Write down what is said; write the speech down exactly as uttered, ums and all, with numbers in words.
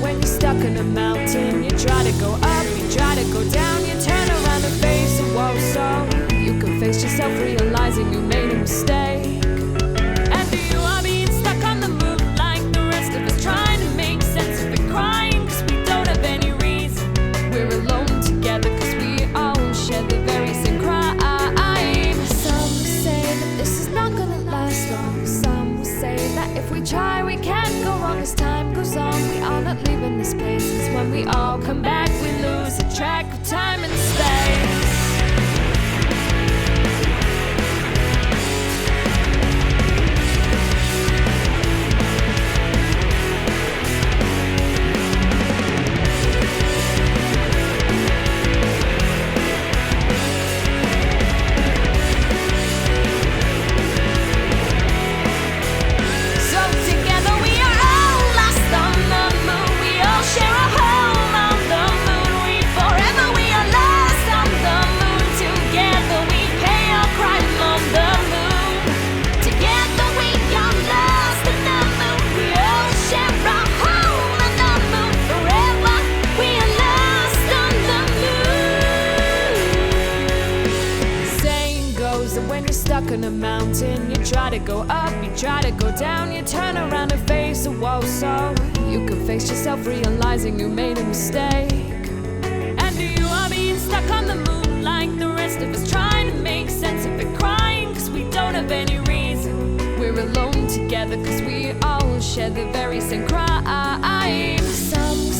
when you're stuck on a mountain. You try to go up, you try to go down, you turn around and face a wall so you can face yourself, realizing you made a mistake. And you are being stuck on the moon like the rest of us, trying to make sense of it, crying cause we don't have any reason. We're alone together cause we all share the very same crime. Some say that this is not gonna last long. Some will say that if we try we can't go wrong. As time goes on, we are not leaving this place. It's when we all come back we lose the track of time and space. When you're stuck on a mountain, you try to go up, you try to go down, you turn around and face a wall so you can face yourself, realizing you made a mistake. And you are being stuck on the moon like the rest of us, trying to make sense of it, crying cause we don't have any reason. We're alone together cause we all share the very same crime. Some